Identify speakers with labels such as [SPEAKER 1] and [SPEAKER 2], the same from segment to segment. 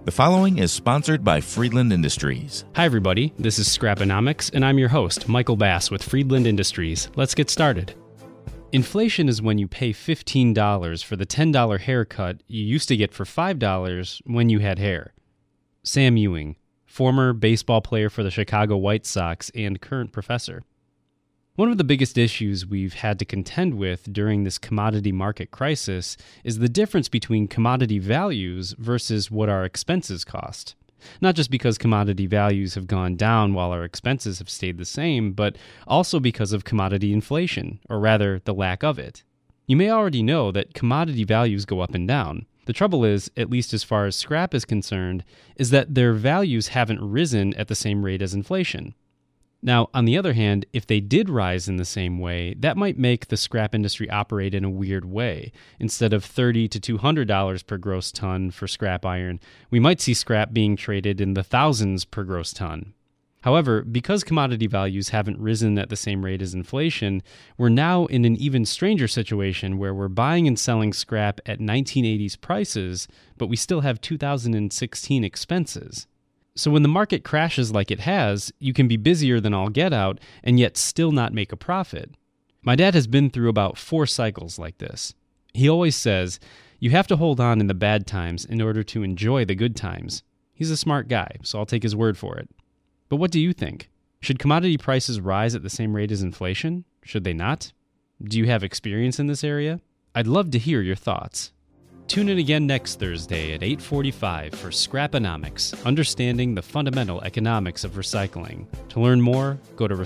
[SPEAKER 1] The following is sponsored by Friedland Industries.
[SPEAKER 2] Hi everybody, this is Scraponomics, and I'm your host, Michael Bass with Friedland Industries. Let's get started. Inflation is when you pay $15 for the $10 haircut you used to get for $5 when you had hair. Sam Ewing, former baseball player for the Chicago White Sox and current professor. One of the biggest issues we've had to contend with during this commodity market crisis is the difference between commodity values versus what our expenses cost. Not just because commodity values have gone down while our expenses have stayed the same, but also because of commodity inflation, or rather, the lack of it. You may already know that commodity values go up and down. The trouble is, at least as far as scrap is concerned, is that their values haven't risen at the same rate as inflation. Now, on the other hand, if they did rise in the same way, that might make the scrap industry operate in a weird way. Instead of $30 to $200 per gross ton for scrap iron, we might see scrap being traded in the thousands per gross ton. However, because commodity values haven't risen at the same rate as inflation, we're now in an even stranger situation where we're buying and selling scrap at 1980s prices, but we still have 2016 expenses. So when the market crashes like it has, you can be busier than all get out and yet still not make a profit. My dad has been through about 4 cycles like this. He always says, you have to hold on in the bad times in order to enjoy the good times. He's a smart guy, so I'll take his word for it. But what do you think? Should commodity prices rise at the same rate as inflation? Should they not? Do you have experience in this area? I'd love to hear your thoughts. Tune in again next Thursday at 8:45 for Scraponomics, understanding the fundamental economics of recycling. To learn more, go to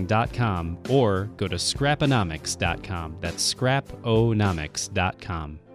[SPEAKER 2] recyclelansing.com or go to scraponomics.com. That's scraponomics.com.